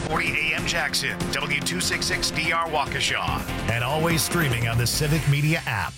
640 AM Jackson, W266DR Waukesha, and always streaming on the Civic Media app.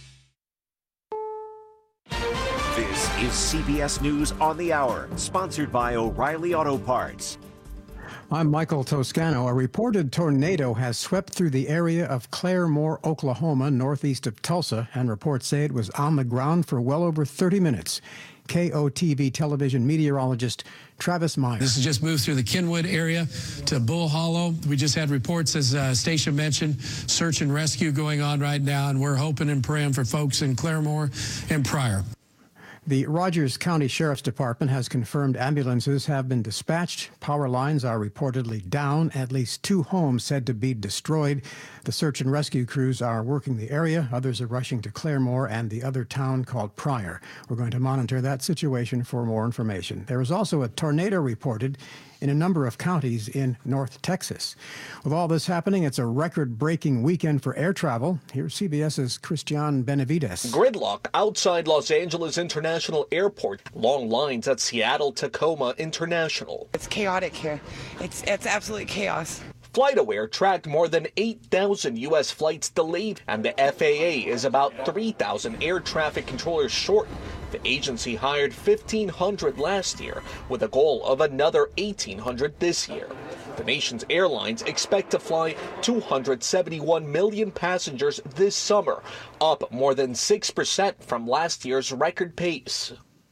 This is CBS News on the Hour, sponsored by O'Reilly Auto Parts. I'm Michael Toscano. A reported tornado has swept through the area of Claremore, Oklahoma, northeast of Tulsa, and reports say it was on the ground for well over 30 minutes. KOTV television meteorologist Travis Meyer. This has just moved through the Kenwood area to Bull Hollow. We just had reports, as Stacia mentioned, search and rescue going on right now, and we're hoping and praying for folks in Claremore and Pryor. The Rogers County Sheriff's Department has confirmed ambulances have been dispatched. Power lines are reportedly down. At least 2 homes said to be destroyed. The search and rescue crews are working the area. Others are rushing to Claremore and the other town called Pryor. We're going to monitor that situation for more information. There is also a tornado reported in a number of counties in North Texas. With all this happening, it's a record-breaking weekend for air travel. Here's CBS's Christian Benavides. Gridlock outside Los Angeles International Airport. Long lines at Seattle-Tacoma International. It's chaotic here. It's absolute chaos. FlightAware tracked more than 8,000 U.S. flights delayed, and the FAA is about 3,000 air traffic controllers short. The agency hired 1,500 last year, with a goal of another 1,800 this year. The nation's airlines expect to fly 271 million passengers this summer, up more than 6% from last year's record pace.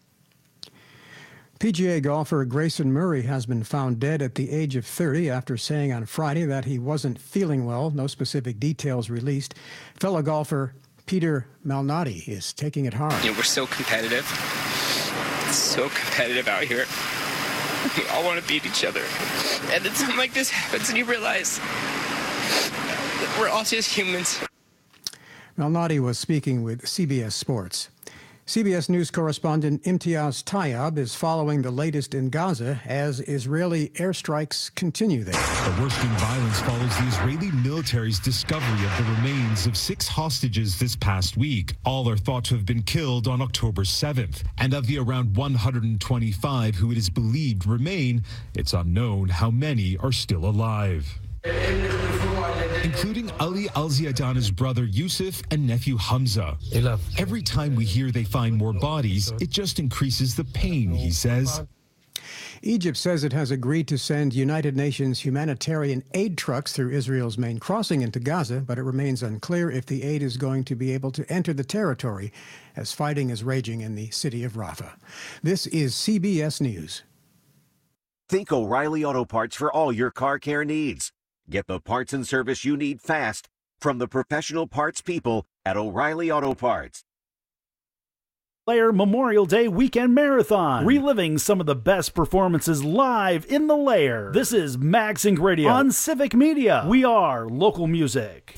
PGA golfer Grayson Murray has been found dead at the age of 30 after saying on Friday that he wasn't feeling well. No specific details released. Fellow golfer Peter Malnati is taking it hard. We're so competitive. It's so competitive out here. We all want to beat each other. And then something like this happens and you realize that we're all just humans. Malnati was speaking with CBS Sports. CBS News correspondent Imtiaz Tayyab is following the latest in Gaza as Israeli airstrikes continue there. The worst in violence follows the Israeli military's discovery of the remains of 6 hostages this past week. All are thought to have been killed on October 7th. And of the around 125 who it is believed remain, it's unknown how many are still alive, including Ali al-Ziadana's brother Yusuf and nephew Hamza. Every time we hear they find more bodies, it just increases the pain, he says. Egypt says it has agreed to send United Nations humanitarian aid trucks through Israel's main crossing into Gaza, but it remains unclear if the aid is going to be able to enter the territory as fighting is raging in the city of Rafah. This is CBS News. Think O'Reilly Auto Parts for all your car care needs. Get the parts and service you need fast from the professional parts people at O'Reilly Auto Parts. Lair Memorial Day Weekend Marathon, reliving some of the best performances live in the Lair. This is Max Inc. Radio on Civic Media. We are local music.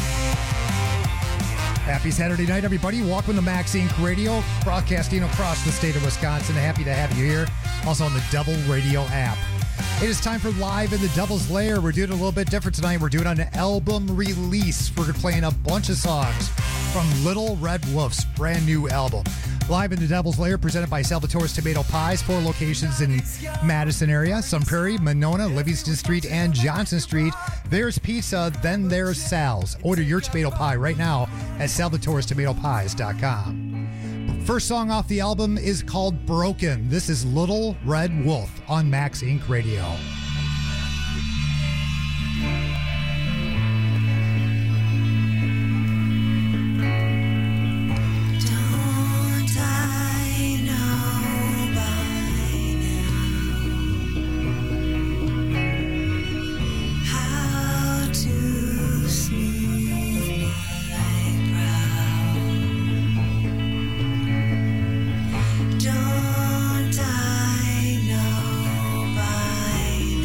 Happy Saturday night, everybody. Welcome to Max Inc. Radio, broadcasting across the state of Wisconsin. Happy to have you here. Also on the Double Radio app. It is time for Live in the Devil's Lair. We're doing it a little bit different tonight. We're doing an album release. We're playing a bunch of songs from Little Red Wolf's brand new album. Live in the Devil's Lair, presented by Salvatore's Tomato Pies. 4 locations in Madison area: Sun Prairie, Monona, Livingston Street, and Johnson Street. There's pizza, then there's Sal's. Order your tomato pie right now at salvatorestomatopies.com. First song off the album is called Broken. This is Little Red Wolf on Max Inc. Radio. Don't I know by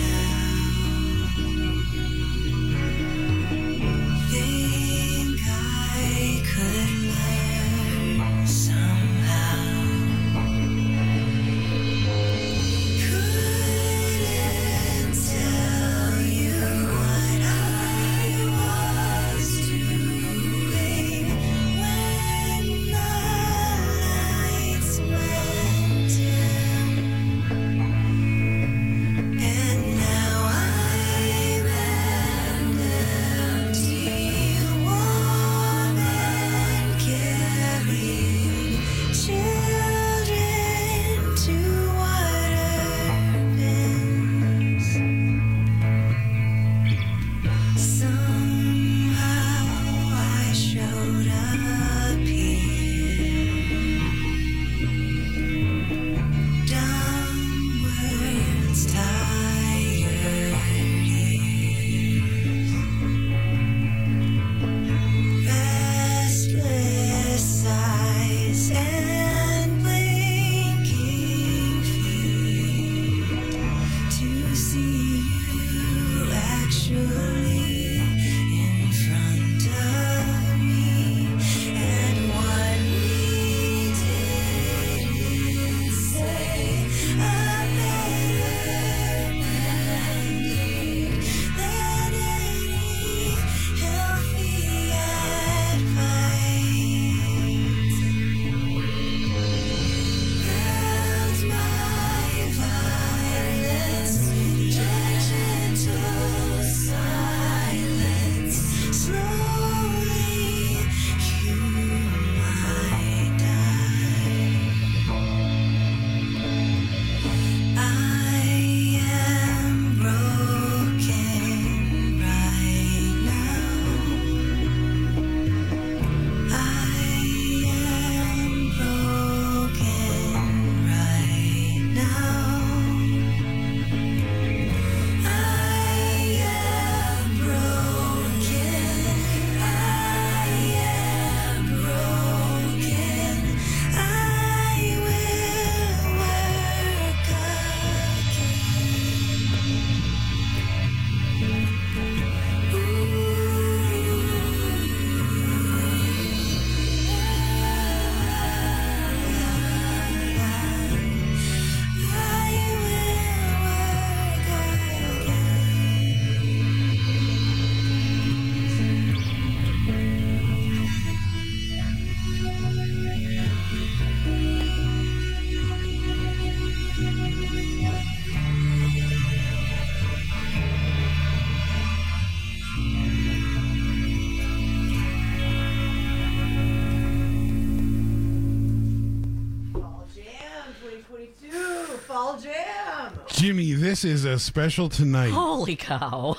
Jimmy, this is a special tonight. Holy cow.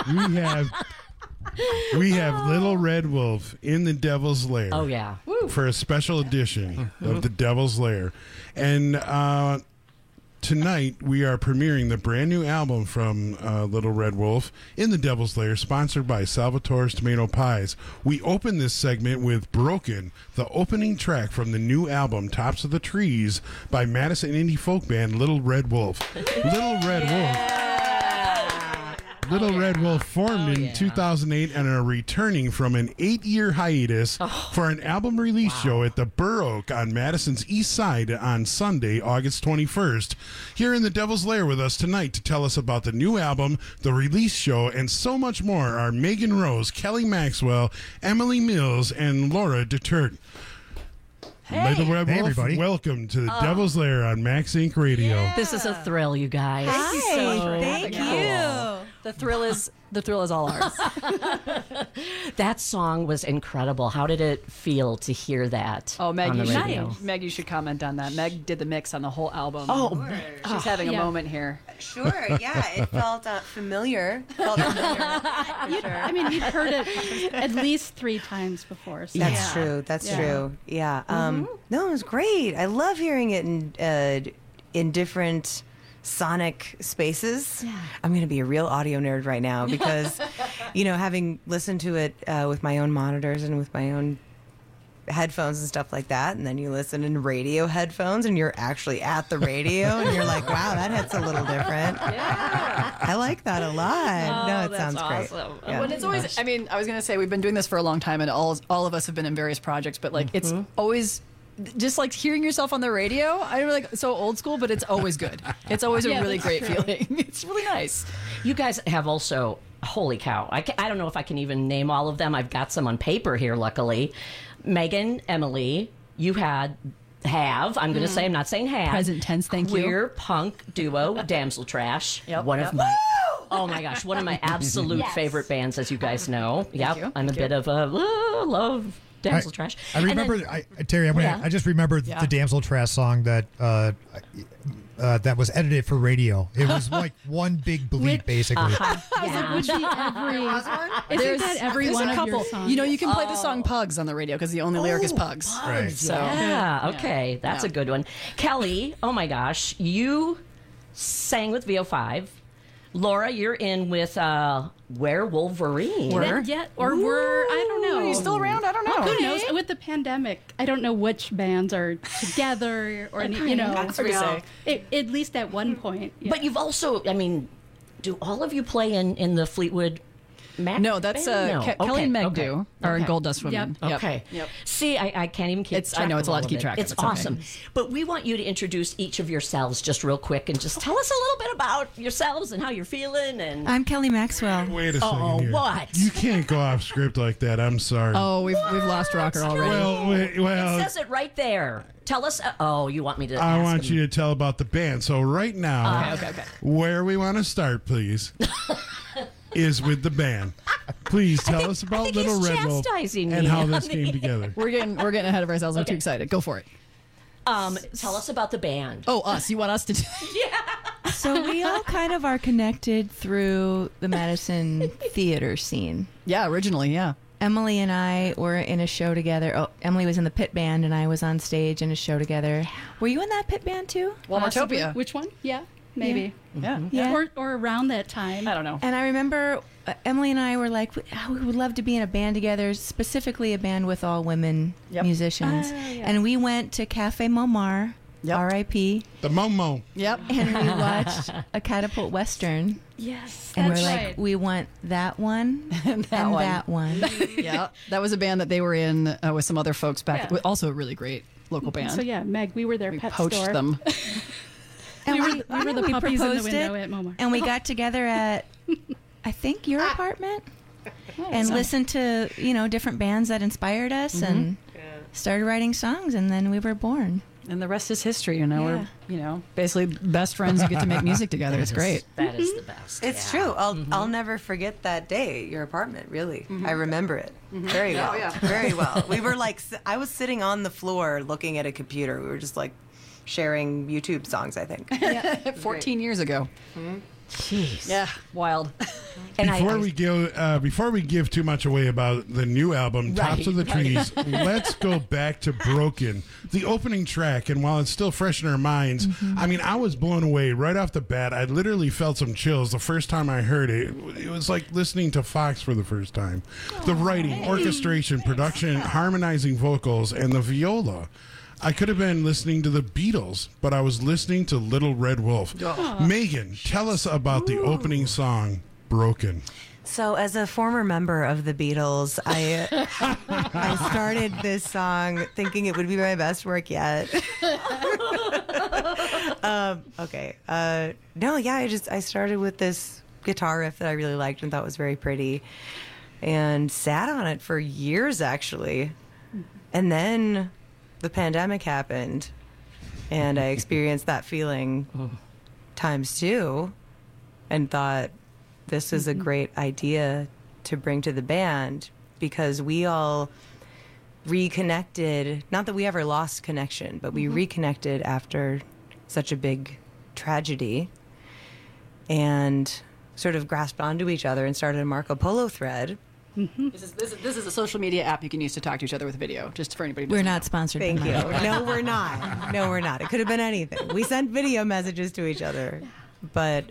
We have Little Red Wolf in the Devil's Lair. Oh, yeah. For a special edition of the Devil's Lair. And tonight we are premiering the brand new album from Little Red Wolf in the Devil's Lair, sponsored by Salvatore's Tomato Pies. We open this segment with Broken, the opening track from the new album Tops of the Trees by Madison indie folk band Little Red Wolf. Little Red Wolf. Little Red Wolf formed in 2008 and are returning from an 8-year hiatus for an album release show at the Burr Oak on Madison's East Side on Sunday, August 21st. Here in the Devil's Lair with us tonight to tell us about the new album, the release show, and so much more are Megan Rose, Kelly Maxwell, Emily Mills, and Laura Detert. Little Red Wolf, everybody. Welcome to the Devil's Lair on Max Inc. Radio. Yeah. This is a thrill, you guys. Thank you. The thrill is all ours. That song was incredible. How did it feel to hear that? Oh, Meg, on the you radio? Meg, you should comment on that. Meg did the mix on the whole album. Oh, she's having a moment here. Sure, yeah, it felt familiar. I mean, you've heard it at least 3 times before. So. That's true. That's true. Yeah. No, it was great. I love hearing it in different sonic spaces. Yeah. I'm going to be a real audio nerd right now because, having listened to it with my own monitors and with my own headphones and stuff like that, and then you listen in radio headphones and you're actually at the radio and you're like, wow, that hits a little different. Yeah. I like that a lot. No, it sounds awesome. great. Yeah. When it's always, I mean, I was going to say we've been doing this for a long time and all of us have been in various projects, but like it's always just like hearing yourself on the radio. I'm like so old school, but it's always good. It's always a really great feeling. It's really nice. You guys have also, holy cow, I don't know if I can even name all of them. I've got some on paper here, luckily. Megan, Emily, you have, I'm going to say, I'm not saying have. Present tense, thank you. Queer punk duo, Damsel Trash. One of my, oh my gosh, one of my absolute favorite bands, as you guys know. I'm a bit of a love Damsel Trash. I remember, Terry, I just remembered the Damsel Trash song that that was edited for radio. It was like one big bleep, basically. Would be every one of your songs. You can play the song Pugs on the radio because the only lyric is Pugs. Right. So, okay, that's a good one. Kelly, oh my gosh, you sang with VO5. Laura, you're in with Werewolverine. I don't know. Are you still around? I don't know. Who knows? With the pandemic, I don't know which bands are together or, That's hard to say. At least at one point. Yeah. But you've also, I mean, do all of you play in the Fleetwood Mac? No, that's Kelly and Meg do. Are Gold Dust Women. Yep. Okay. Yep. See, I can't even keep track. I know it's a lot to keep track of. It's awesome. Okay. But we want you to introduce each of yourselves just real quick and just tell us a little bit about yourselves and how you're feeling. And I'm Kelly Maxwell. Wait a second. Oh, here. what? You can't go off script like that. I'm sorry. Oh, we've lost Rocker already. Well, it says it right there. Tell us. You want me to? I want you to tell about the band. So right now, okay. Where we want to start, please, is with the band. Please tell us about Little Red Wolf and how this came together. We're getting ahead of ourselves. We're too excited. Go for it. Tell us about the band. Oh, us. You want us to do So we all kind of are connected through the Madison theater scene. Yeah, originally, yeah. Emily and I were in a show together. Oh, Emily was in the pit band and I was on stage in a show together. Were you in that pit band too? Walmartopia. Which one? Yeah, maybe. Yeah. Or around that time. I don't know. And I remember Emily and I were like, we would love to be in a band together, specifically a band with all women musicians. And we went to Cafe Momar, R.I.P. The Momo. Yep. And we watched a Catapult Western. Yes, and that's we're right. like, we want that one and that one. Yeah, that was a band that they were in with some other folks back. Yeah. Also a really great local band. So yeah, Meg, we were their pet poached store. them. And we were the puppies in the window at Momar. And we got together at, I think, your apartment, and listened to different bands that inspired us, and started writing songs, and then we were born. And the rest is history. We're basically best friends who get to make music together. It's great. That is the best. It's true. I'll never forget that day. Your apartment, really. I remember it very well. Very well. We were like, I was sitting on the floor looking at a computer. We were just like sharing YouTube songs, I think. 14 years ago. Jeez. Yeah, wild. Before we give too much away about the new album, Tops of the Trees, let's go back to Broken, the opening track. And while it's still fresh in our minds, I mean, I was blown away right off the bat. I literally felt some chills the first time I heard it. It was like listening to Fox for the first time. The writing, orchestration, production, harmonizing vocals, and the viola. I could have been listening to the Beatles, but I was listening to Little Red Wolf. Megan, tell us about the opening song, Broken. So, as a former member of the Beatles, I started this song thinking it would be my best work yet. I started with this guitar riff that I really liked and thought was very pretty, and sat on it for years, actually. And then the pandemic happened, and I experienced that feeling times two, and thought this is a great idea to bring to the band, because we all reconnected. Not that we ever lost connection, but we reconnected after such a big tragedy, and sort of grasped onto each other and started a Marco Polo thread. This is a social media app you can use to talk to each other with video, just for anybody who We're doesn't not know. sponsored. Thank by you. Marco. No, we're not. No, we're not. It could have been anything. We sent video messages to each other. But,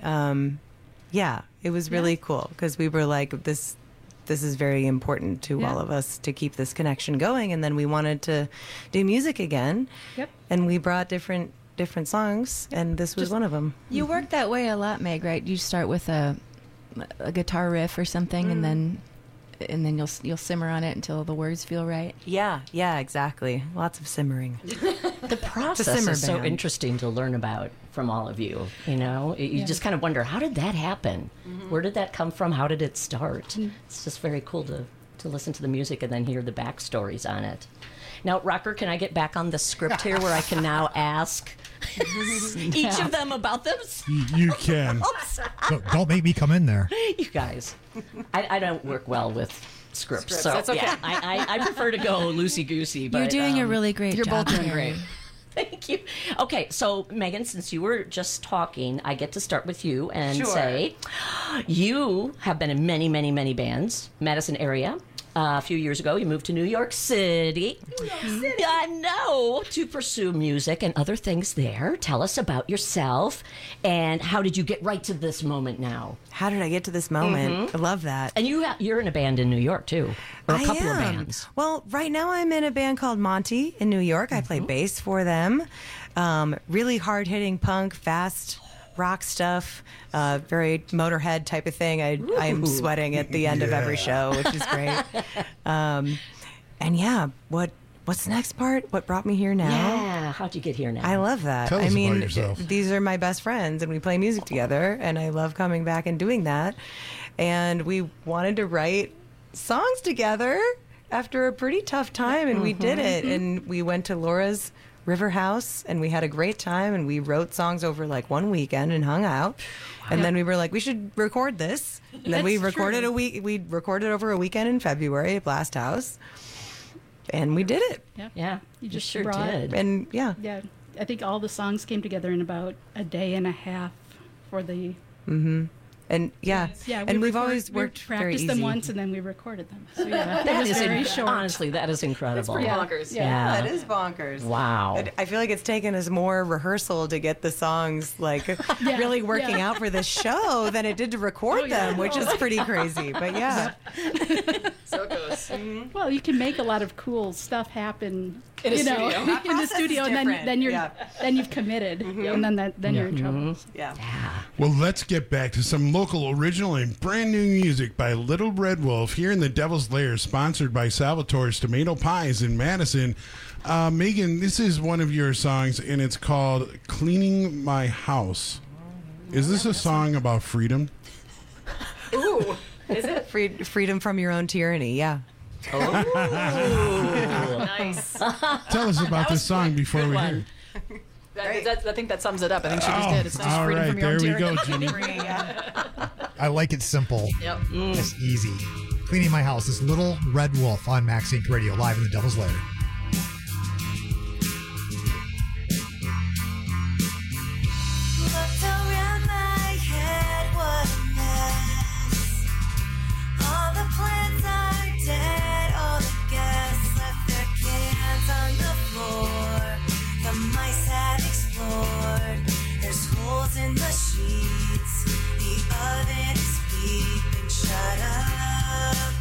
it was really cool, because we were like, this is very important to all of us to keep this connection going. And then we wanted to do music again. Yep. And we brought different songs, and this was one of them. You work that way a lot, Meg, right? You start with a guitar riff or something, and then you'll simmer on it until the words feel right. Yeah, exactly. Lots of simmering. The process is so interesting to learn about from all of you. You know, you just kind of wonder, how did that happen? Where did that come from? How did it start? It's just very cool to listen to the music and then hear the backstories on it. Now, Rocker, can I get back on the script here where I can now ask each of them about them? You can. Don't make me come in there. You guys, I don't work well with scripts, so that's okay. yeah, I prefer to go loosey-goosey. But You're doing a really great You're job. both doing great. Thank you. Okay, so Megan, since you were just talking, I get to start with you and say you have been in many, many, many bands, Madison area. A few years ago, you moved to New York City. I know, to pursue music and other things there. Tell us about yourself, and how did you get right to this moment now? How did I get to this moment? I love that. And you're in a band in New York, too, or a couple of bands. Well, right now I'm in a band called Monty in New York. I play bass for them. Really hard-hitting punk, fast rock stuff, very Motorhead type of thing. I'm sweating at the end of every show, which is great. What's the next part? What brought me here now? Yeah, how'd you get here now? I love that. Tell us about yourself. These are my best friends, and we play music together, and I love coming back and doing that. And we wanted to write songs together after a pretty tough time, and we did it. And we went to Laura's River House, and we had a great time, and we wrote songs over like one weekend and hung out. And then we were like, we should record this. And then we recorded we recorded over a weekend in February at Blast House. And we did it. Yeah, You just sure brought- did. And Yeah, I think all the songs came together in about a day and a half for the. And and we've always worked we very practiced easy. them once and then we recorded them. So yeah, That it was is very short. honestly, that is incredible. Pretty bonkers. Yeah, it is bonkers. Wow. I feel like it's taken us more rehearsal to get the songs really working out for this show than it did to record them, which is pretty crazy. But yeah. So it goes. Well, you can make a lot of cool stuff happen In a studio. in the process studio, is and different. then you've committed, and then you're in trouble. Yeah. Well, let's get back to some local, original, and brand new music by Little Red Wolf here in the Devil's Lair, sponsored by Salvatore's Tomato Pies in Madison. Megan, this is one of your songs, and it's called Cleaning My House. Is this a song about freedom? Ooh, is it? Freedom from your own tyranny, yeah. Nice. Tell us about this song before we hear. I think that sums it up. I think she just did. It's just all freedom right, from your own there we go, tyranny. Jimmy. I like it simple. Yep. It's easy. Cleaning My House is Little Red Wolf on Max Inc. Radio, live in the Devil's Lair. Shut up.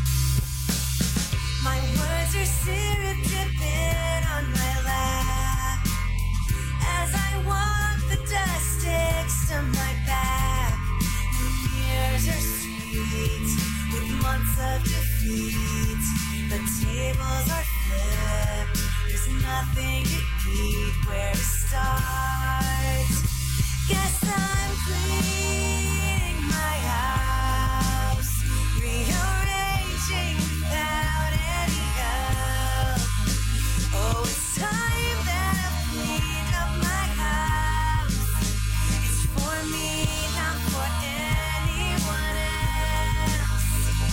My words are syrup dripping on my lap as I walk the dust sticks to my back. And years are streets with months of defeat. The tables are flipped. There's nothing to eat. Where to start? Guess I'm cleaning my house, rearranging without any help. Oh, it's time that I've cleaned up my house. It's for me, not for anyone else.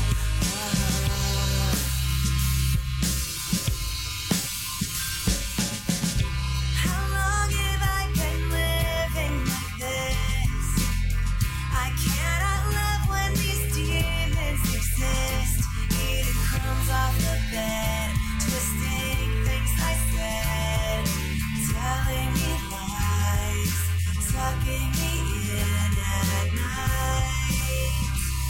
How long have I been living like this? I cannot love when these demons exist. Eating crumbs off the bed, twisting things I said, telling me lies, sucking me in at night.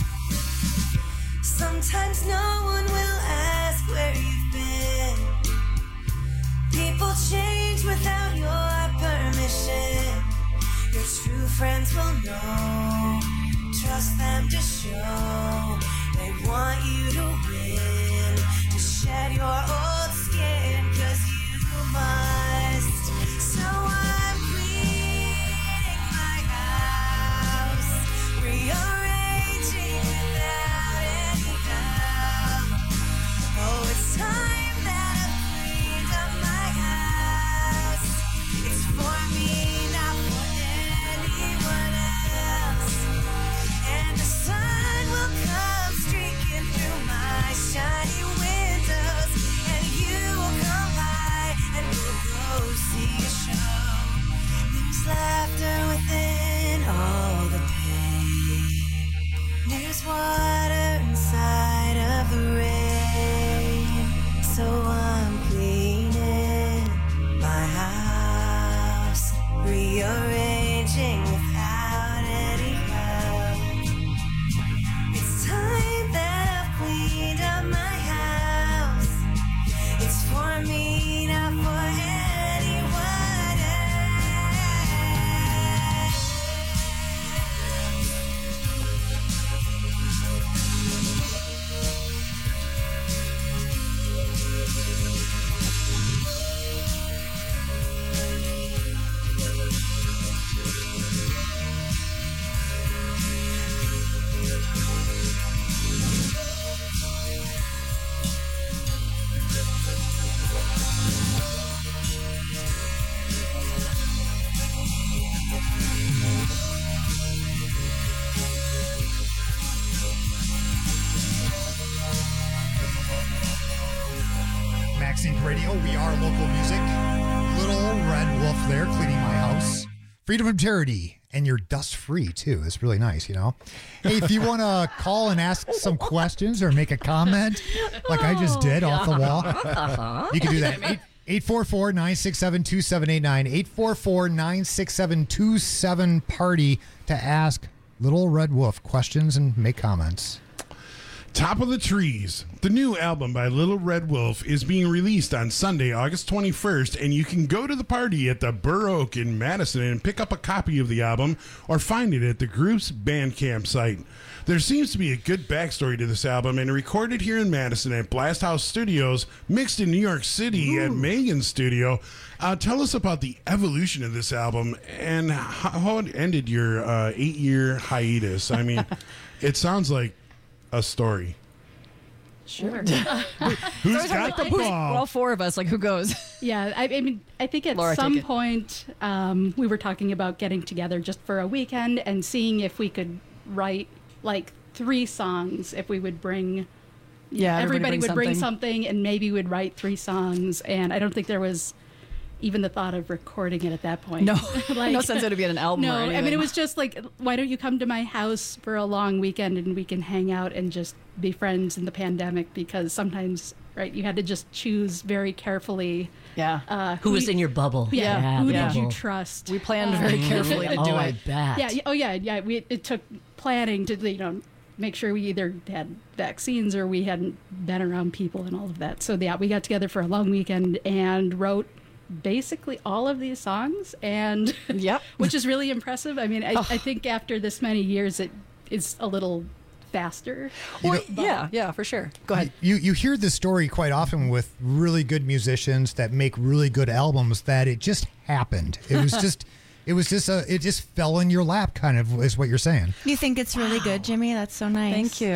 Sometimes no one will ask where you've been. People change without your permission. Your true friends will know. Trust them to show. They want you to win. To shed your old skin, 'cause you must. So I'm cleaning my house, rearranging without any help. Oh, it's time that I've cleaned up my house. It's for me, not for anyone else. And the sun will come streaking through my shiny windows, and you will come by, and we'll go see a show. There's laughter within all the pain. There's water inside of the rain. So I'm cleaning my house, rearranging without any help. It's time that I've cleaned up my house. It's for me, not for anyone else. Maxine Radio, we are local music. Little Red Wolf there, cleaning my house. Freedom from charity, and you're dust free too. It's really nice, you know. Hey, if you want to call and ask some questions or make a comment, like I just did off the wall, you can do that. 844-967-2789. 844-967-27party to ask Little Red Wolf questions and make comments. Top of the Trees. The new album by Little Red Wolf is being released on Sunday, August 21st, and you can go to the party at the Burr Oak in Madison and pick up a copy of the album or find it at the group's Bandcamp site. There seems to be a good backstory to this album, and recorded here in Madison at Blast House Studios, mixed in New York City at Megan's studio. Tell us about the evolution of this album and how it ended your 8-year hiatus. I mean, it sounds like a story. Sure. Who's got the ball? All four of us, like, who goes? Yeah, I mean, I think at Laura, some take it. point we were talking about getting together just for a weekend and seeing if we could write like 3 songs, if we would bring everybody would bring something and maybe we'd write 3 songs. And I don't think there was even the thought of recording it at that point. No, like, no sense it would be an album. No, or anything. I mean, it was just like, why don't you come to my house for a long weekend and we can hang out and just be friends in the pandemic? Because sometimes, right, you had to just choose very carefully. Yeah. Who was in your bubble? Yeah. Who did you trust? We planned very carefully to do it. I bet. Yeah. Oh, yeah. Yeah. It took planning to, make sure we either had vaccines or we hadn't been around people and all of that. So yeah, we got together for a long weekend and wrote basically all of these songs, and which is really impressive. I mean, I think after this many years, it is a little faster. Well, yeah, for sure. Go ahead. You hear this story quite often with really good musicians that make really good albums, that it just happened. It was just it just fell in your lap, kind of, is what you're saying. You think it's really good, Jimmy? That's so nice. Thank you.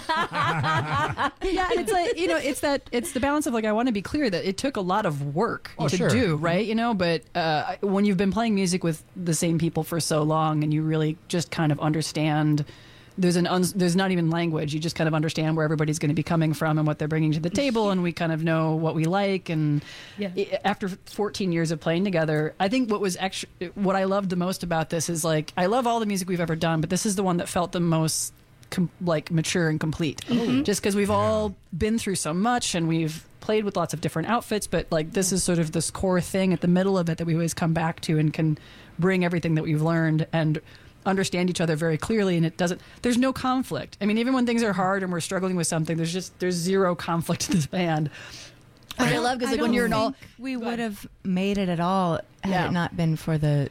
Yeah, and it's like, it's the balance of like, I want to be clear that it took a lot of work to do, right? But when you've been playing music with the same people for so long and you really just kind of understand, there's not even language. You just kind of understand where everybody's going to be coming from and what they're bringing to the table, and we kind of know what we like. And after 14 years of playing together, I think what I loved the most about this is, like, I love all the music we've ever done, but this is the one that felt the most mature and complete. Just because we've all been through so much and we've played with lots of different outfits, but like this is sort of this core thing at the middle of it that we always come back to and can bring everything that we've learned and understand each other very clearly, and there's no conflict. I mean, even when things are hard and we're struggling with something, there's zero conflict in this band. I love, because like when you're in all, we would have made it at all had it not been for the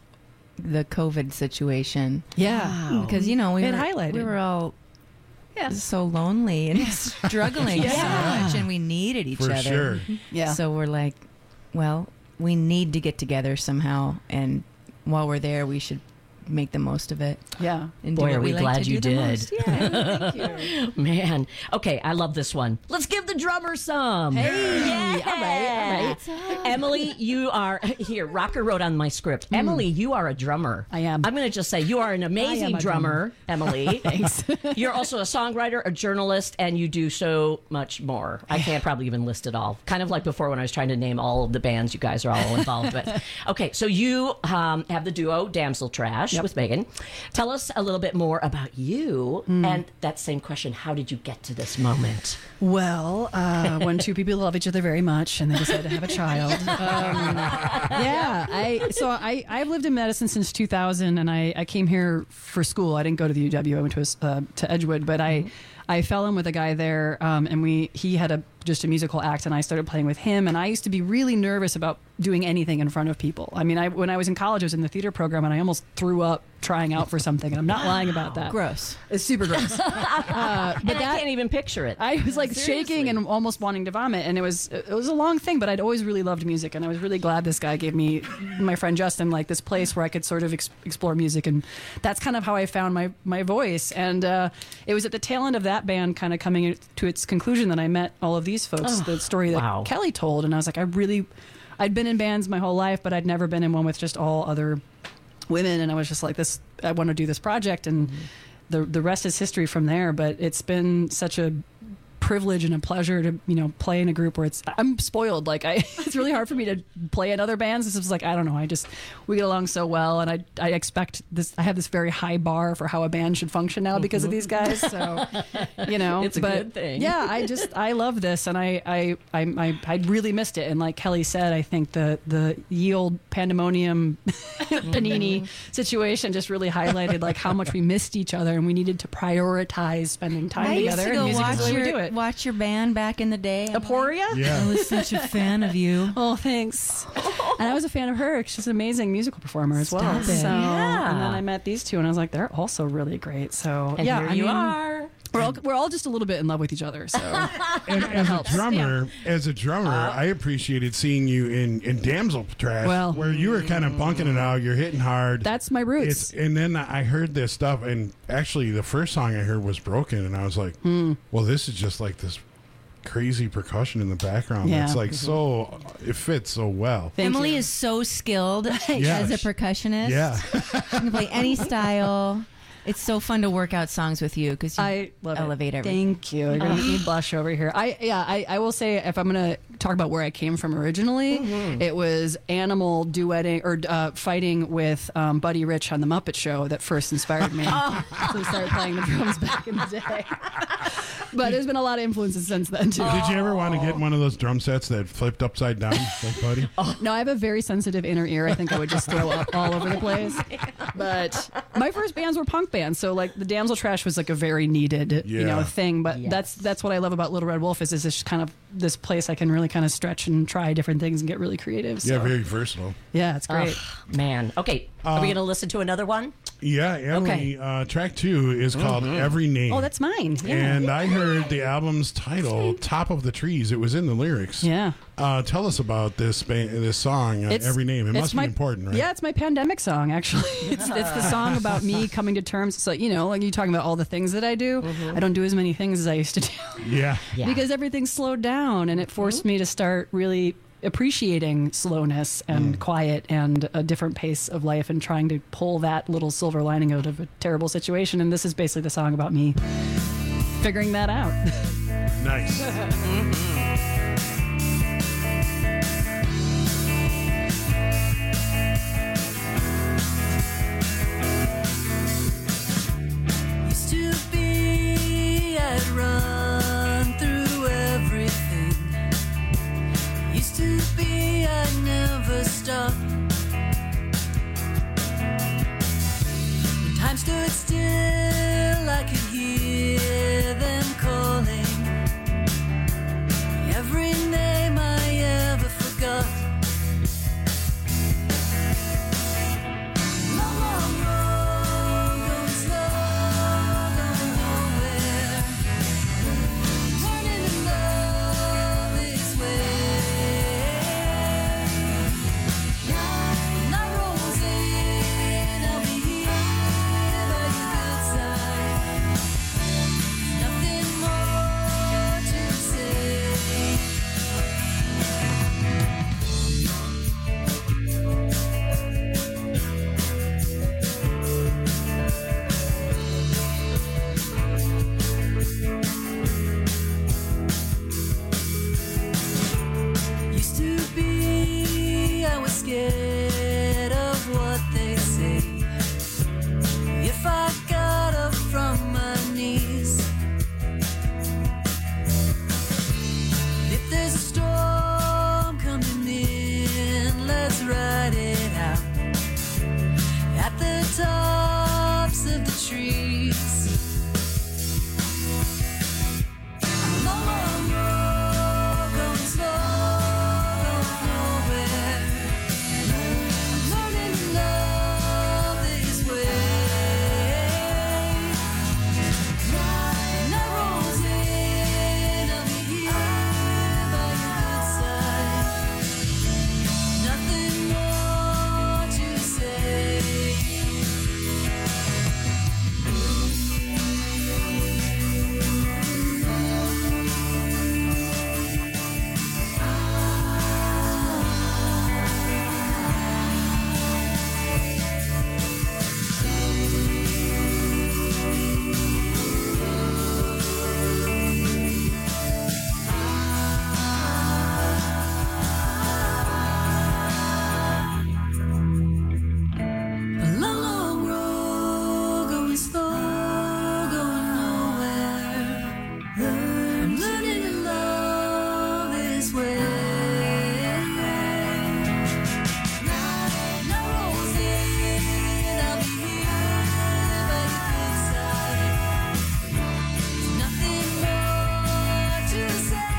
COVID situation. Yeah, because we were all so lonely and struggling so much, and we needed each other. Sure. Yeah. So we're like, well, we need to get together somehow, and while we're there, we should make the most of it. Yeah. And boy, are we glad you did. Thank you. Man. Okay, I love this one. Let's give the drummer some. Hey. Yeah. All right. Emily, you are here. Rocker wrote on my script. Emily, you are a drummer. I am. I'm going to just say you are an amazing drummer, Emily. Thanks. You're also a songwriter, a journalist, and you do so much more. I can't probably even list it all. Kind of like before when I was trying to name all of the bands you guys are all involved with. Okay, so you have the duo Damsel Trash with Megan. Tell us a little bit more about you, and that same question, how did you get to this moment? Well, when two people love each other very much and they decide to have a child. I've lived in Madison since 2000, and I came here for school. I didn't go to the UW. I went to Edgewood, but I fell in with a guy there, and he had just a musical act, and I started playing with him. And I used to be really nervous about doing anything in front of people. I mean, when I was in college, I was in the theater program, and I almost threw up trying out for something, and I'm not lying about that. Gross. It's super gross. But I can't even picture it. I was like shaking and almost wanting to vomit, and it was a long thing, but I'd always really loved music, and I was really glad this guy gave me, my friend Justin, like this place where I could sort of explore music, and that's kind of how I found my voice. And it was at the tail end of that band kind of coming to its conclusion that I met all of these folks, the story that Kelly told, and I was like, I'd been in bands my whole life, but I'd never been in one with just all other women, and I was just like, I want to do this project, and the rest is history from there. But it's been such a privilege and a pleasure to play in a group where I'm spoiled. Like it's really hard for me to play in other bands. This is like, I don't know, we get along so well, and I expect this. I have this very high bar for how a band should function now because of these guys. So it's a good thing. Yeah, I love this, and I really missed it. And like Kelly said, I think the Yield Pandemonium Panini situation just really highlighted like how much we missed each other, and we needed to prioritize spending time together. And music is the way we do it. Watch your band back in the day. Aporia? Yeah. I was such a fan of you. Oh, thanks. And I was a fan of her. She's an amazing musical performer as well. Stop it. So, Yeah. And then I met these two, and I was like, they're also really great. So, And yeah, here I you mean, are. We're all just a little bit in love with each other. So, And as a drummer, I appreciated seeing you in Damsel Trash, where you were kind of bunking it out. You're hitting hard. That's my roots. And then I heard this stuff, and actually the first song I heard was Broken, and I was like, well, this is just like this crazy percussion in the background. Yeah. It's like it fits so well. Emily is so skilled as a percussionist. Yeah. She can play any style. It's so fun to work out songs with you because you elevate everything. Thank you. You're going to make me blush over here. I will say, if I'm going to talk about where I came from originally, it was Animal duetting or fighting with Buddy Rich on The Muppet Show that first inspired me. So I started playing the drums back in the day. But there's been a lot of influences since then, too. Did you ever want to get one of those drum sets that flipped upside down, like Buddy? No, I have a very sensitive inner ear. I think I would just throw up all over the place. But my first bands were punk bands, so like the Damsel Trash was like a very needed, thing. But that's what I love about Little Red Wolf is this kind of this place I can really kind of stretch and try different things and get really creative. So. Yeah, very versatile. Yeah, it's great. Man. Okay. Are we going to listen to another one? Yeah, Emily. Track 2 is called Every Name. Oh, that's mine. Yeah. And I heard the album's title, Top of the Trees. It was in the lyrics. Yeah. Tell us about this song, Every Name. It must be important, right? Yeah, it's my pandemic song, actually. It's the song about me coming to terms. So, like you're talking about all the things that I do. I don't do as many things as I used to do. Yeah. Because everything slowed down, and it forced me to start really appreciating slowness and quiet and a different pace of life and trying to pull that little silver lining out of a terrible situation. And this is basically the song about me figuring that out. Nice. Used to be I'd run through everything. Used to be I'd never stop. When time stood still, I could hear them calling. Every name I ever forgot. Long, long road, going slow, going nowhere. Learning to love this way. Night rolls in, I'll be here by your bedside. Nothing more to say. Used to be I was scared of what they say. If I got up from my knees, if there's a storm coming in, let's ride it out at the tops of the trees. Long, long road, going slow, going nowhere. Learning to love this way. Night rolls in, I'll be here by your bedside. Nothing more to say. A long, long road, going slow, going nowhere. I'm learning to love this way. Night rolls in, I'll be here by your bedside. Nothing more to say.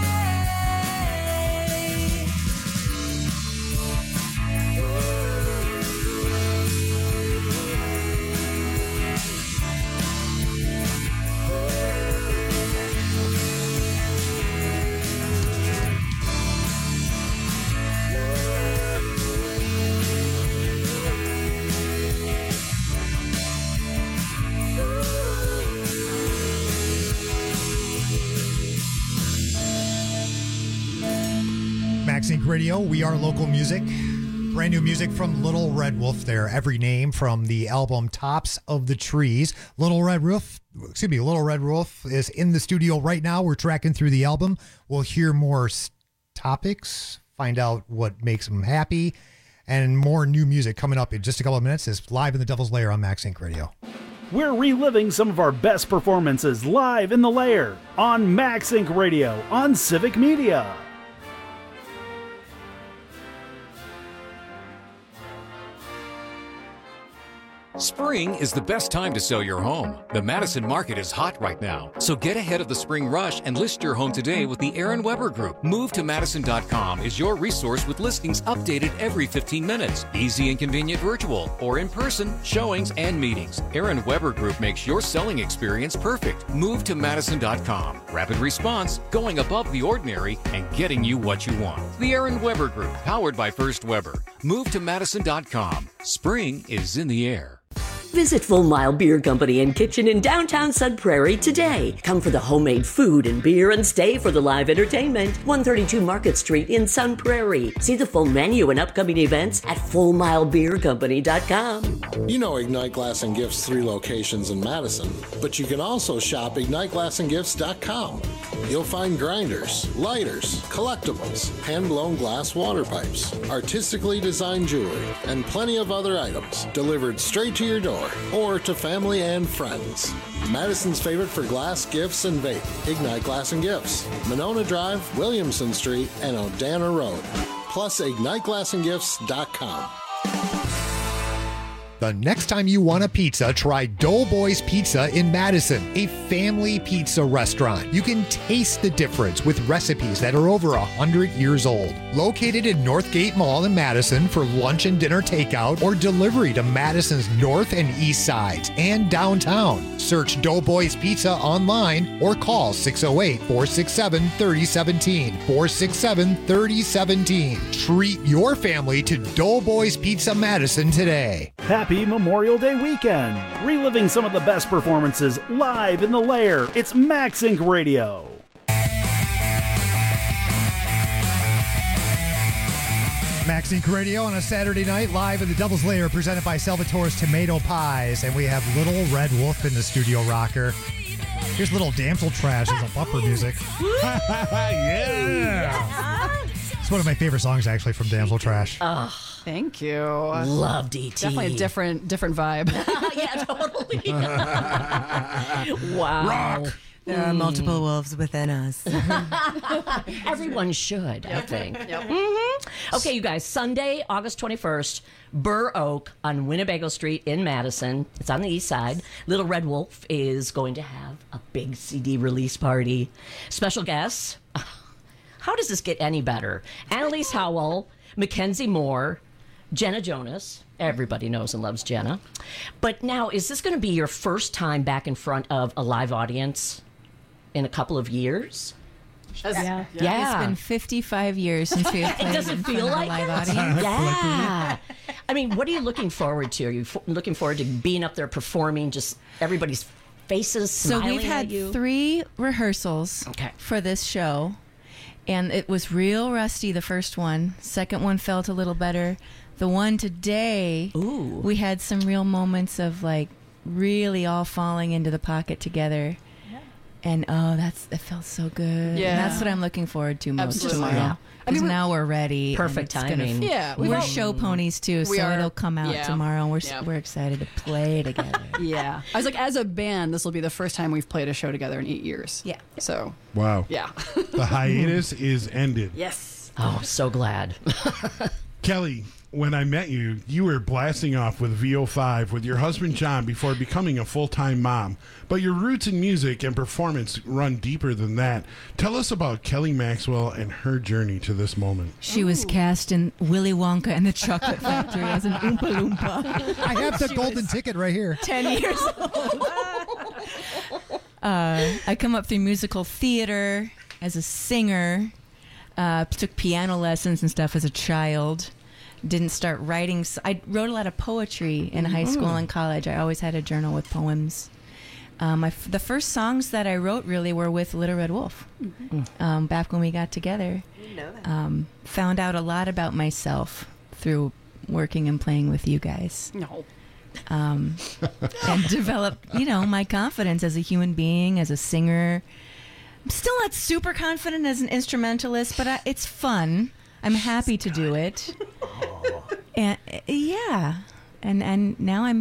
Max Inc. Radio, we are local music. Brand new music from Little Red Wolf there. Every name from the album Tops of the Trees. Little Red Wolf is in the studio right now. We're tracking through the album. We'll hear more topics, find out what makes them happy, and more new music coming up in just a couple of minutes. It's live in the Devil's Lair on Max Inc. Radio. We're reliving some of our best performances live in the Lair on Max Inc. Radio on Civic Media. Spring is the best time to sell your home. The Madison market is hot right now, so get ahead of the spring rush and list your home today with the Aaron Weber Group. MoveToMadison.com is your resource with listings updated every 15 minutes. Easy and convenient virtual or in-person showings and meetings. Aaron Weber Group makes your selling experience perfect. MoveToMadison.com. Rapid response, going above the ordinary, and getting you what you want. The Aaron Weber Group, powered by First Weber. MoveToMadison.com. Spring is in the air. Visit Full Mile Beer Company and Kitchen in downtown Sun Prairie today. Come for the homemade food and beer and stay for the live entertainment. 132 Market Street in Sun Prairie. See the full menu and upcoming events at FullMileBeerCompany.com. You know Ignite Glass and Gifts 3 locations in Madison, but you can also shop IgniteGlassandGifts.com. You'll find grinders, lighters, collectibles, hand-blown glass water pipes, artistically designed jewelry, and plenty of other items delivered straight to your door or to family and friends. Madison's favorite for glass, gifts, and vape. Ignite Glass and Gifts. Monona Drive, Williamson Street, and Odana Road. Plus IgniteGlassandGifts.com. The next time you want a pizza, try Doughboys Pizza in Madison, a family pizza restaurant. You can taste the difference with recipes that are over 100 years old. Located in Northgate Mall in Madison for lunch and dinner takeout or delivery to Madison's north and east sides and downtown. Search Doughboys Pizza online or call 608-467-3017. 467-3017. Treat your family to Doughboys Pizza Madison today. Happy Memorial Day weekend! Reliving some of the best performances live in the Lair. It's Max Inc. Radio. Max Inc. Radio on a Saturday night, live in the Devil's Lair, presented by Salvatore's Tomato Pies. And we have Little Red Wolf in the studio rocker. Here's Little Damsel Trash as a bumper music. Yeah! It's one of my favorite songs, actually, from Damsel Trash. Thank you. Love DT. Definitely a different vibe. Yeah, totally. Wow. Rock. There are multiple wolves within us. Everyone should, I think. Okay, you guys, Sunday, August 21st, Burr Oak on Winnebago Street in Madison. It's on the east side. Little Red Wolf is going to have a big CD release party. Special guests. How does this get any better? Annalise Howell, Mackenzie Moore, Jenna Jonas. Everybody knows and loves Jenna. But now, is this going to be your first time back in front of a live audience in a couple of years? Yeah. It's been 55 years since we have played Does it in feel front of like a live it? audience. Yeah. I mean, what are you looking forward to? Are you looking forward to being up there performing, just everybody's faces So smiling we've had at you? 3 rehearsals for this show, and it was real rusty, the first one. Second one felt a little better. The one today, we had some real moments of like really all falling into the pocket together. And it felt so good. Yeah. And that's what I'm looking forward to most Absolutely. tomorrow. Yeah. Because now we're ready. Perfect and it's timing. We're show ponies too, so it'll come out tomorrow. And we're excited to play together. Yeah. I was like, as a band, this will be the first time we've played a show together in 8 years. Yeah. So. Wow. Yeah. The hiatus is ended. Yes. Oh, so glad. Kelly, when I met you, you were blasting off with VO5 with your husband John before becoming a full-time mom. But your roots in music and performance run deeper than that. Tell us about Kelly Maxwell and her journey to this moment. She was cast in Willy Wonka and the Chocolate Factory as an Oompa Loompa. I have the golden ticket right here. 10 years old. I come up through musical theater as a singer. Took piano lessons and stuff as a child. Didn't start writing. I wrote a lot of poetry in high school and college. I always had a journal with poems. The first songs that I wrote really were with Little Red Wolf. Back when we got together. Didn't know that. Found out a lot about myself through working and playing with you guys. No. And developed, my confidence as a human being, as a singer. I'm still not super confident as an instrumentalist, but it's fun. I'm happy to do it. And yeah, and now I'm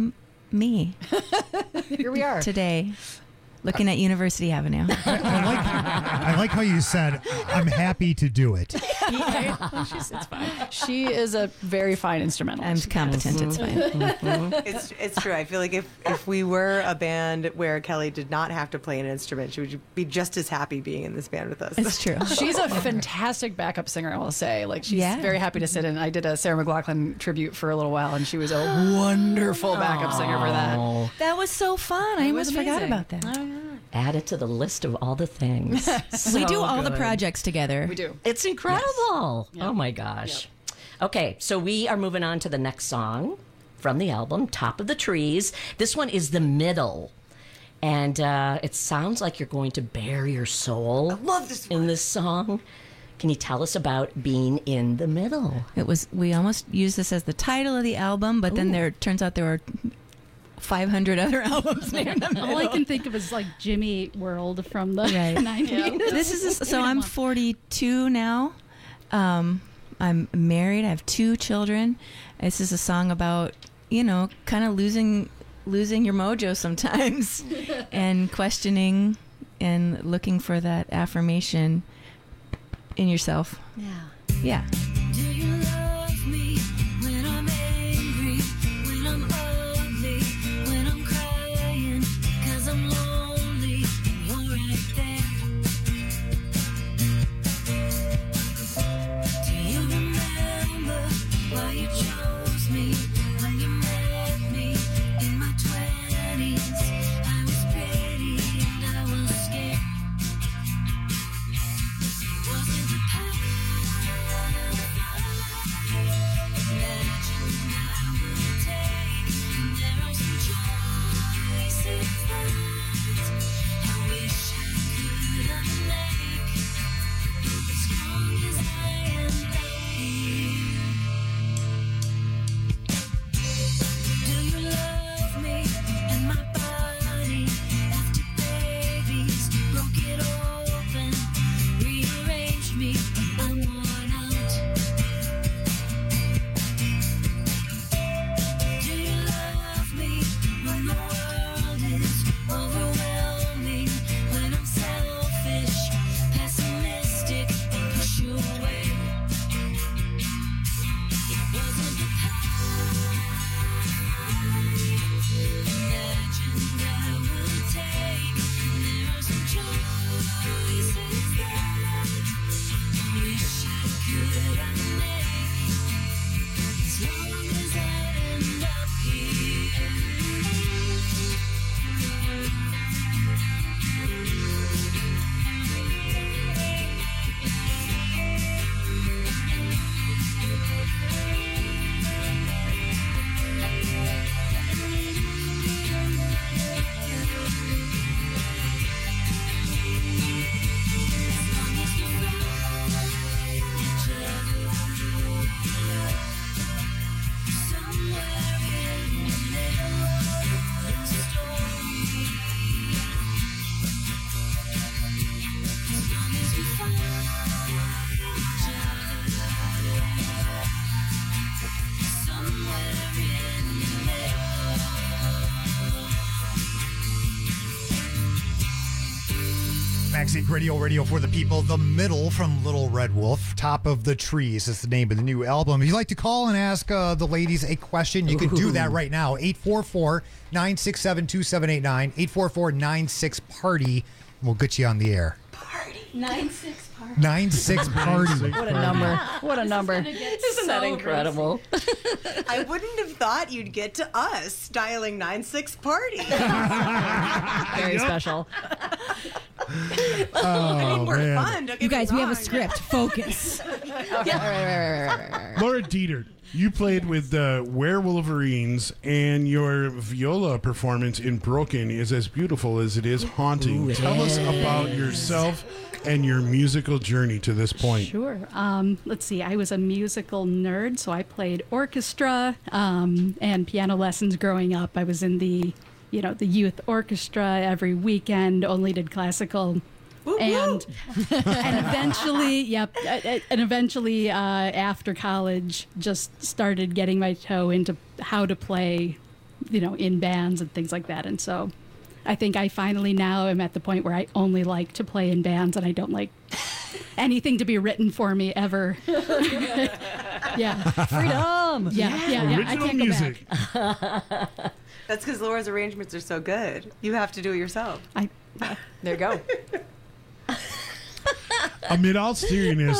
me. Here we are. Today. Looking at University Avenue. I like how you said, I'm happy to do it. It's fine. She is a very fine instrumentalist. I'm competent. It's fine. It's true. I feel like if we were a band where Kelly did not have to play an instrument, she would be just as happy being in this band with us. It's true. She's a fantastic backup singer, I will say. Like, she's very happy to sit in. I did a Sarah McLachlan tribute for a little while, and she was a wonderful backup singer for that. That was so fun. I almost forgot about that. Add it to the list of all the things. We do all the projects together. We do. It's incredible. Oh my gosh. Okay, so we are moving on to the next song from the album, Top of the Trees. This one is The Middle. And it sounds like you're going to bare your soul. I love this one. In this song. Can you tell us about being in the middle? We almost used this as the title of the album, but then turns out there were 500 other albums near the middle. All I can think of is like Jimmy Eat World from the 90s. Yeah. I'm 42 now. I'm married. I have 2 children. This is a song about, kind of losing your mojo sometimes and questioning and looking for that affirmation in yourself. Yeah. Do you love me when I'm angry, when I'm ugly, when I'm crying, 'cause I'm lonely, you're right there. Do you remember why you chose me, when you met me in my 20s? I was pretty and I was scared. Wasn't the past Maxine Radio for the people. The Middle from Little Red Wolf. Top of the Trees is the name of the new album. If you'd like to call and ask the ladies a question, you can do that right now. 844-967-2789. 844-96-PARTY. We'll get you on the air. 9-6 party. 9-6 party. What a number. What a number. Isn't that incredible? I wouldn't have thought you'd get to us dialing 9-6 party. Very special. I mean, we're fun. You guys, we have a script. Focus. Laura Dieter, you played with the Werewolverines, and your viola performance in Broken is as beautiful as it is haunting. Tell us about yourself and your musical journey to this point. Sure. Let's see. I was a musical nerd, so I played orchestra and piano lessons growing up. I was in the youth orchestra every weekend, only did classical. And eventually, after college, just started getting my toe into how to play in bands and things like that. And so I think I finally now am at the point where I only like to play in bands and I don't like anything to be written for me ever. Yeah. Freedom. Yeah. I can't music. go back. That's because Laura's arrangements are so good. You have to do it yourself. There you go. Amid all seriousness,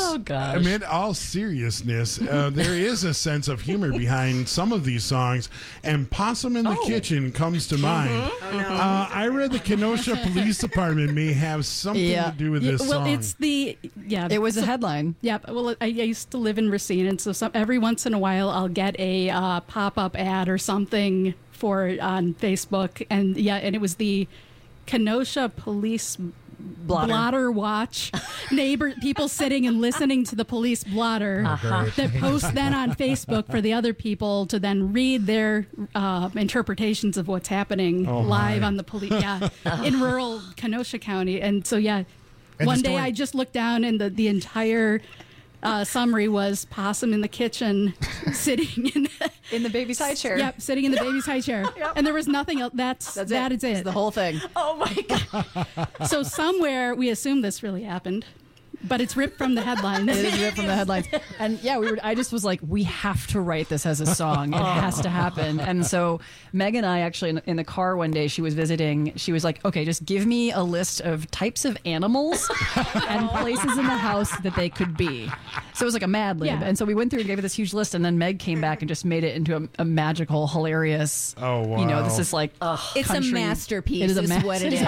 there is a sense of humor behind some of these songs, and Possum in the Kitchen comes to mind. I read the Kenosha Police Department may have something to do with this well, song. It was a headline. Yeah. Well, I used to live in Racine, and so every once in a while I'll get a pop-up ad or something on Facebook, and it was the Kenosha Police blotter watch, people sitting and listening to the police blotter that post then on Facebook for the other people to then read their interpretations of what's happening live on the police in rural Kenosha County. And so one day I just looked down and the entire summary was Possum in the kitchen sitting in the baby's high chair. Yep, sitting in the baby's high chair. And there was nothing else. That is it. The whole thing. Oh my God. So somewhere we assume this really happened, but it's ripped from the headlines. It is ripped from the headlines. And I just was like, we have to write this as a song. It has to happen. And so Meg and I actually in the car one day, she was visiting, she was like, okay, just give me a list of types of animals and places in the house that they could be. So it was like a Mad Lib. Yeah. And so we went through and gave her this huge list, and then Meg came back and just made it into a magical, hilarious, this is like it's country. a masterpiece. It is what it is.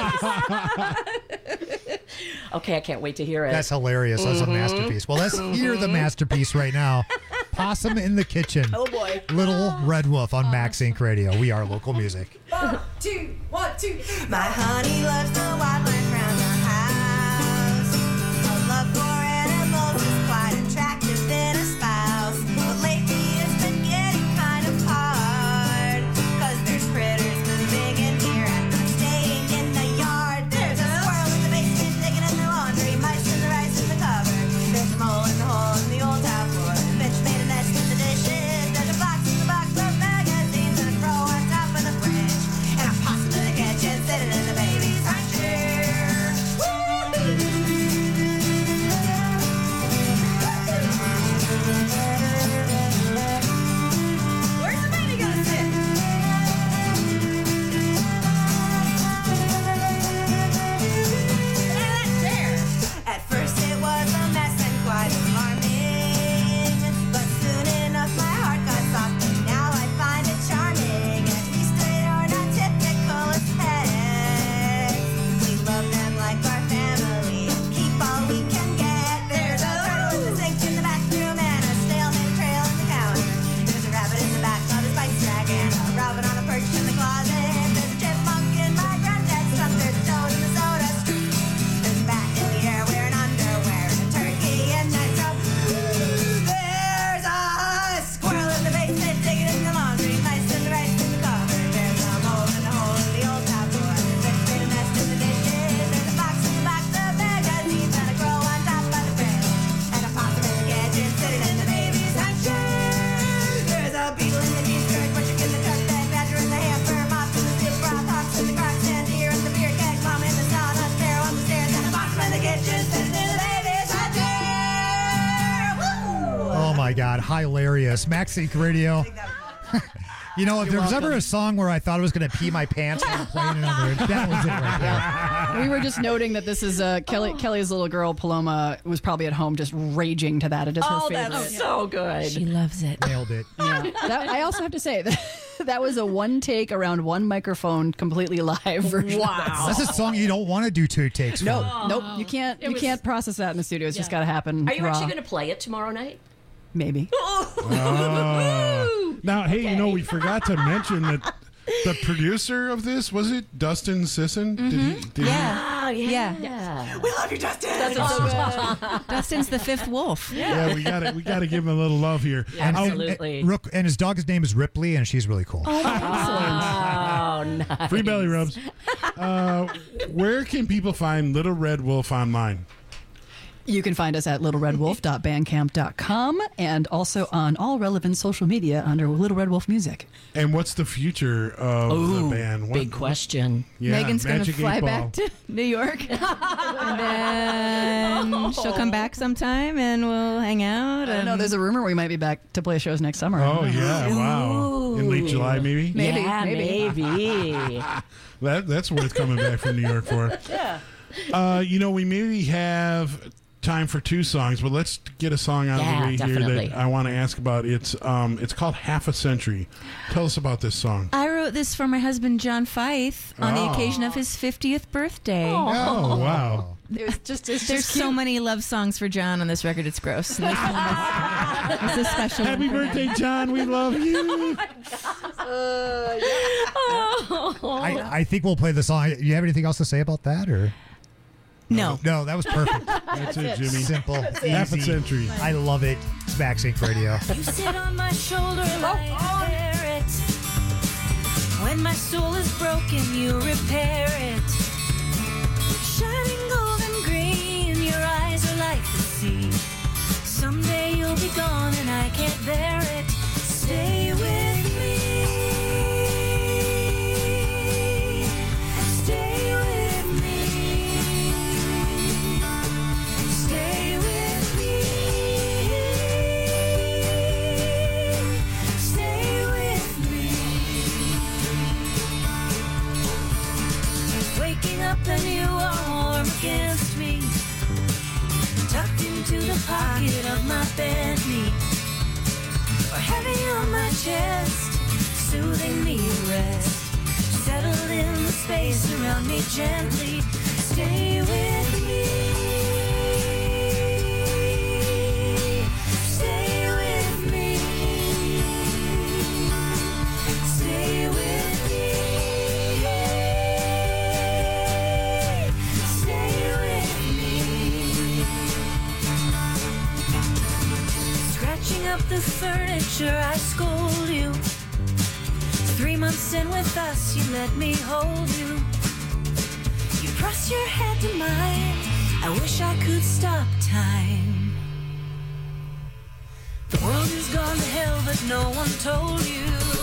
Okay, I can't wait to hear it. That's hilarious. That's a masterpiece. Well, let's hear the masterpiece right now. Possum in the Kitchen. Oh, boy. Little Red Wolf on Max Inc. Radio. We are local music. 1, 2, 1, 2. My honey loves the wildlife around the house. A love for animals is quite attractive than a spouse. But lately it's been getting kind of hard. 'Cause there's critters moving in here and not staying in the yard. There's a squirrel in the basement digging in the laundry, mice in the rice in the cupboard. There's a mole in the hole in the old towel floor. The bitch made a nest in the dishes. There's a box in the box of magazines and a crow on top of the fridge. And a possum in the kitchen sitting in the baby's high chair. Where's the baby gonna sit? In that chair. At first it was a mess and quite alarming, but soon enough my heart got soft and now I find it charming. At least they are not typical as pets. We love them like our family, keep all we can get. There's a turtle in the sink in the bathroom and a snail named Trail in the counter. There's a rabbit in the back of his bike rack and a robin on a perch in the closet. There's a chipmunk in my granddad's trunk. There's a toad in the soda street. There's a bat in the air wearing underwear and a turkey in that truck. There's a squirrel in the basement digging in the laundry, mice in the rice in the cupboard. There's a mole in the hole in the old towel floor. There's made a nest in the dishes. There's a fox in the box of magazines and a crow on top of the fridge. And a possum in the kitchen sitting in the baby's high chair. There's a beetle in the jeans skirt, butcher in the truck bed, badger in the hamper, moth in the soup broth, hawks in the crock stand, deer in the beer keg, mom in the sawdust, sparrow on the stairs, and a possum in the kitchen sitting in the baby's high chair. Woo! Oh my God, hilarious. Max Inc. Radio. You know, if there was ever a song where I thought I was going to pee my pants while playing it on the that was it right there. We were just noting that this is Kelly's little girl Paloma was probably at home just raging to that. It is her favorite. That's so good. She loves it. Nailed it. Yeah. I also have to say that was a one take around one microphone, completely live version. Wow. That's a song you don't want to do 2 takes for. Nope. You can't process that in the studio. It's just got to happen. Are you raw. actually going to play it tomorrow night? Maybe. Now, hey, we forgot to mention that the producer of this, was it Dustin Sisson? Yeah. We love you, Dustin. Dustin's the fifth wolf. Yeah, we gotta give him a little love here. Absolutely. And his dog's name is Ripley, and she's really cool. Oh, nice. Free belly rubs. Where can people find Little Red Wolf online? You can find us at littleredwolf.bandcamp.com and also on all relevant social media under Little Red Wolf Music. And what's the future of the band? Big question. Yeah, Megan's going to Magic fly 8 Ball. back to New York. And then she'll come back sometime and we'll hang out. I don't know. There's a rumor we might be back to play shows next summer. Oh, yeah. Wow. In late July, maybe? Maybe. Yeah, maybe. maybe. That's worth coming back from New York for. Yeah. We maybe have time for 2 songs, but let's get a song out of the way definitely. here that I want to ask about. It's called Half a Century. Tell us about this song. I wrote this for my husband, John Fife, on the occasion of his 50th birthday. Oh, wow. There's so many love songs for John on this record, it's gross. And this one is a special Happy one for birthday, him. John. We love you. I think we'll play the song. You have anything else to say about that, or? No. No, that was perfect. That's it, Jimmy. Simple. Half a easy. century. I love it. It's MaxSync Radio. You sit on my shoulder like a parrot. When my soul is broken, you repair it. Shining golden green, your eyes are like the sea. Someday you'll be gone and I can't bear it. Stay with me. Stay with me. Stay with me. Stay with me. Waking up and you are warm against me, tucked into the pocket of my bed knee, or heavy on my chest, soothing me to rest. Settled in the space around me gently. Stay with me. Stay with me. Stay with me. Stay with me. Scratching up the furniture, I scold you. 3 months in with us, you let me hold you. You press your head to mine. I wish I could stop time. The world has gone to hell, but no one told you.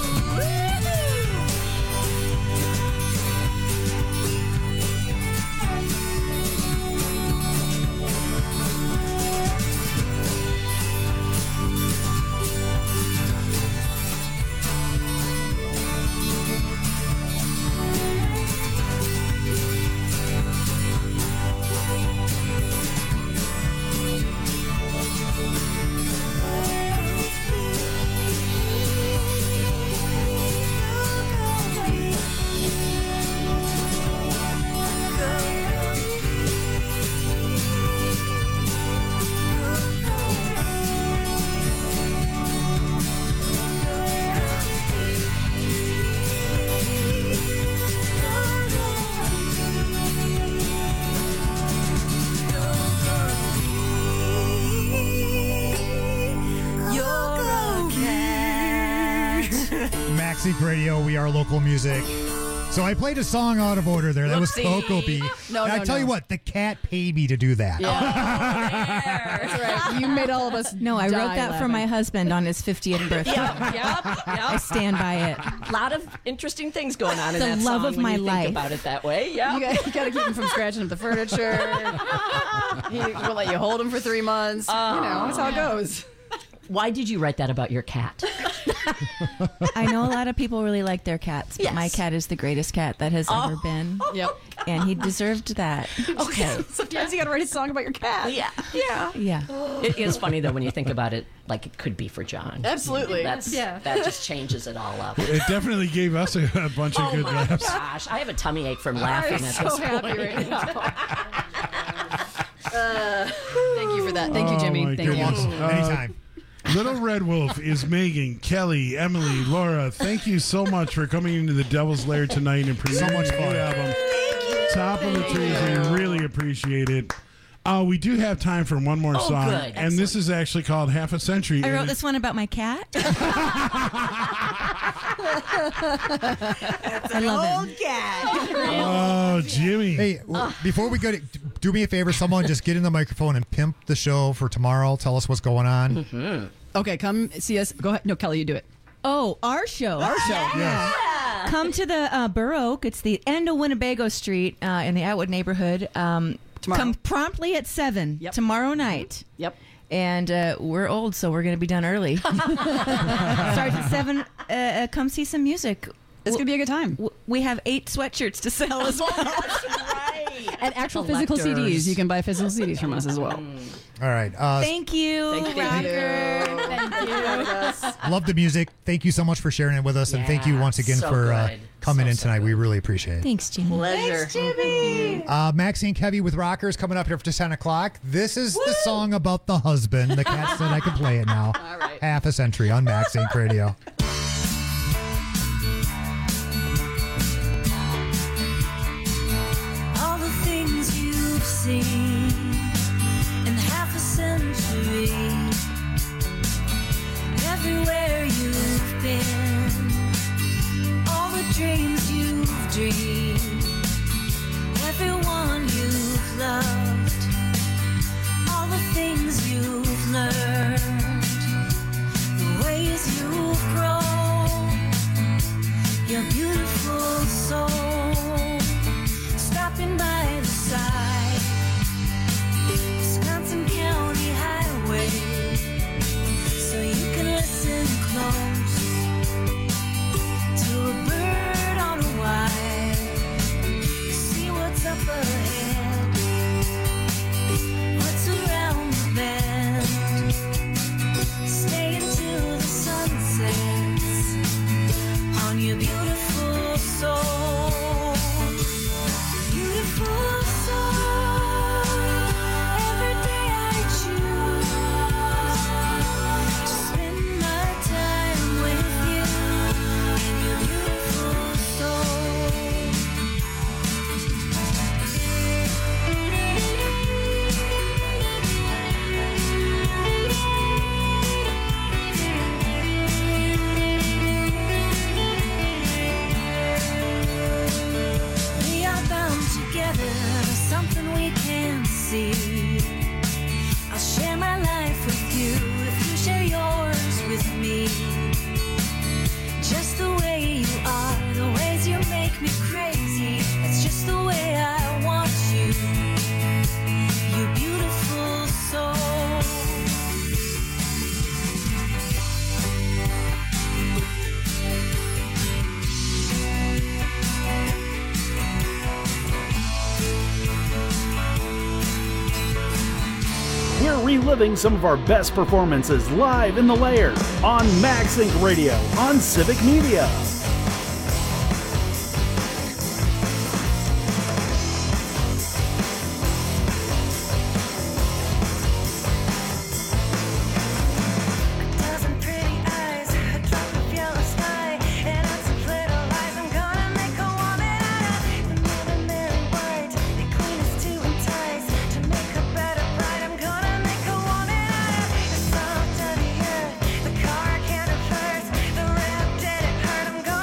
MaxSync Radio, we are local music. So I played a song out of order there. That was Cocoa Bee. No, and I no, tell no. you what, the cat paid me to do that. That's right. You made all of us. No, I wrote die that for laughing. my husband on his 50th birthday. Yep. I stand by it. A lot of interesting things going on in The that love song of when my you life. think about it that way. Yeah. You got to keep him from scratching up the furniture. He won't let you hold him for 3 months. That's how it goes. Why did you write that about your cat? I know a lot of people really like their cats, but my cat is the greatest cat that has ever been. Yep. And he deserved that. Okay. Sometimes you got to write a song about your cat. Yeah. Yeah. It is funny though when you think about it, like it could be for John. Absolutely. That just changes it all up. It definitely gave us a bunch of Oh good my laughs. gosh, I have a tummy ache from laughing I'm at so this happy point. right now. Thank you for that. Thank you, Jimmy. my Thank goodness. you. Anytime. Little Red Wolf is Megan, Kelly, Emily, Laura. Thank you so much for coming into the Devil's Lair tonight and presenting So much fun. the album. Top of the trees. We really appreciate it. We do have time for one more song, good. and this is actually called Half a Century. I and wrote this one about my cat. That's I an love old cat. Oh, Jimmy. Hey, before we go, do me a favor. Someone just get in the microphone and pimp the show for tomorrow. Tell us what's going on. Mm-hmm. Okay, come see us. Go ahead. No, Kelly, you do it. Oh, our show. Our show. Yes. Come to the Burr Oak. It's the end of Winnebago Street in the Atwood neighborhood. Come promptly at 7 tomorrow night. Yep. And we're old, so we're going to be done early. Starts at 7. Come see some music. It's going to be a good time. We have 8 sweatshirts to sell as well. That's right. And actual physical CDs. You can buy physical CDs from us as well. All right. Thank you, Rocker. Thank you. Love the music. Thank you so much for sharing it with us, and thank you once again for coming in tonight. We really appreciate it. Thanks, Jimmy. Pleasure. Thanks, Jimmy. Maxie and Kevy with Rockers coming up here after 10 o'clock. This is the song about the husband. The cat said I could play it now. All right. Half a century on Max Inc. Radio. All the things you've seen in half a century, everywhere you've been, all the dreams you've dreamed, everyone you've loved, all the things you've learned, the ways you've grown, your beautiful soul. Stopping by the side, Wisconsin County Highway, so you can listen close to a bird on a wire. See what's up ahead, what's around the bend. Stay until the sun sets on your beautiful soul. Beautiful soul. Every day I choose to spend my time with you and your beautiful We are bound together, something we can see. I'll share my life with you if you share yours with me. Just the way you are, the ways you make me crazy. That's just the way I want you, you beautiful soul. We're reliving some of our best performances live in the lair on Max Inc. Radio on Civic Media. Dozen pretty eyes, a drop of yellow sky, and lots of little lies. I'm gonna make a woman out of the ordinary white. The cleanest to entice, to make her better bride. I'm gonna make a woman out of the salt of the earth, the car I can't reverse, the rap dead it hurt. I'm gonna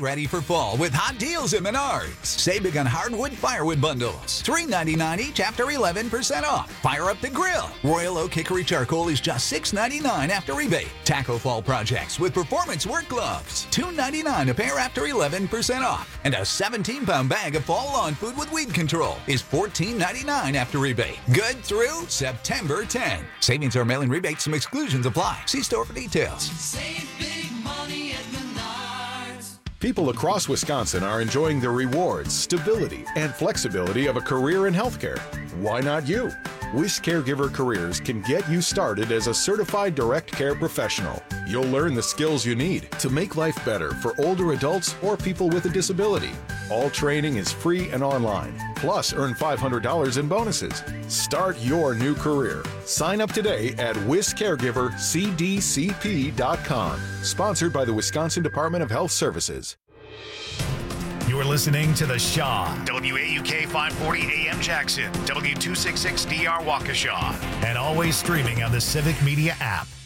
ready for fall with hot deals at Menards. Save big on hardwood firewood bundles. $3.99 each after 11% off. Fire up the grill. Royal Oak Hickory Charcoal is just $6.99 after rebate. Tackle fall projects with performance work gloves. $2.99 a pair after 11% off. And a 17-pound bag of fall lawn food with weed control is $14.99 after rebate. Good through September 10. Savings or mail-in rebates. Some exclusions apply. See store for details. Save big money at Menards. People across Wisconsin are enjoying the rewards, stability, and flexibility of a career in healthcare. Why not you? Wish Caregiver Careers can get you started as a certified direct care professional. You'll learn the skills you need to make life better for older adults or people with a disability. All training is free and online. Plus, earn $500 in bonuses. Start your new career. Sign up today at WisCaregiverCDCP.com. Sponsored by the Wisconsin Department of Health Services. You're listening to The Shaw, WAUK 540 AM Jackson, W266DR Waukesha, and always streaming on the Civic Media app.